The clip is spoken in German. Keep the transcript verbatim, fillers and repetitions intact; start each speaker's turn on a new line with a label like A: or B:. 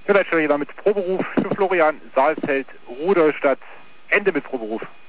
A: Leitstelle hier war mit Proberuf für Florian Saalfeld, Rudolstadt, Ende mit Proberuf.